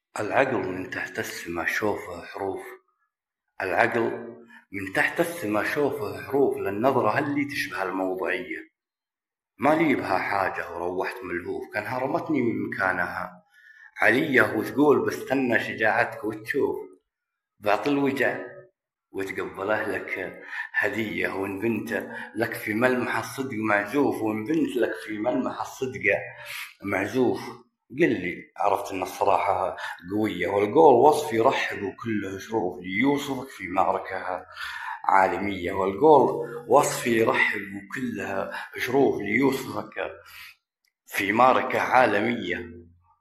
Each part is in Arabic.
العقل من تحت السما شوفه حروف. العقل من تحت السما شوفه حروف، للنظرة اللي تشبه الموضعية. ما لي بها حاجة وروحت ملهوف، كانها رمتني من مكانها علية وتقول بستنى شجاعتك وتشوف. بعطي الوجع وتقبله لك هدية، وإن بنت لك في ملمح الصدق معزوف، وإن بنت لك في ملمح الصدق معزوف. قل لي عرفت ان الصراحة قوية، والقول وصف يرحب وكله شروف ليوصفك في معركة عالمية، والقول وصف يرحب وكلها شروف ليوصفك في معركة عالمية.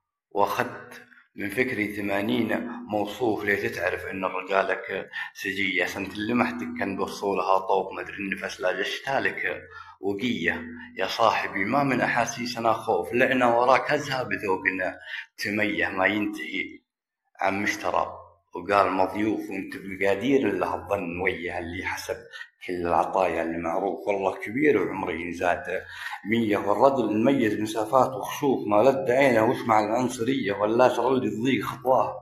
واخذت من فكري 80 موصوف لتتعرف ان رجالك سجية، سنة اللي محتك كان بوصولها طوق مدري النفس لا جشتالك وقية. يا صاحبي ما من احاسيسنا خوف، لأنا وراك ازهى بذوقنا تميه ما ينتهي عم مشترى. وقال مضيوف وانت بالقادير له الظن ويا اللي حسب كل العطايا اللي معروف، والله كبير وعمري زاد 100، والرجل الميز مسافات وخشوف ما لد عينه واسمع العنصرية، ولا ترى اللي تضيق خطواه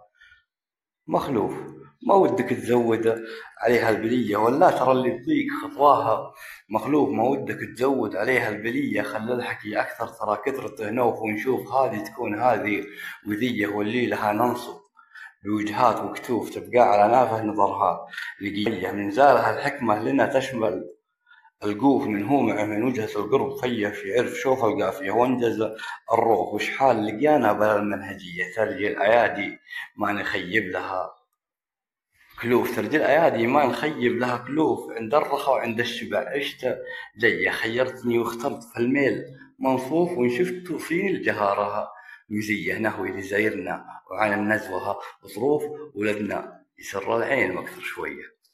مخلوف ما ودك تزود عليها البلية، ولا ترى اللي تضيق خطواها مخلوف ما ودك تزود عليها البلية. خلى الحكي أكثر ترى كثرته نوف، ونشوف هذه تكون هذه وذيه، واللي لها ننصب بوجهات وكتوف تبقى على نافه نظرها لقيه. من زارها الحكمة لنا تشمل القوف، من هو معه من وجهة القرب خيه في عرف شوف القافية وانجز الروح، وشحال لقيانا بلا المنهجية ترجي الأيادي ما نخيب لها كلوف. ترجي الأيادي ما نخيب لها كلوف، عند الرخا وعند الشبع عشت جاية. خيرتني واخترت في الميل منصوف، وإن شفت فين الجهارها مزية نهوي لزيرنا، وعن النزوها ظروف ولدنا يسر العين واكثر شوية.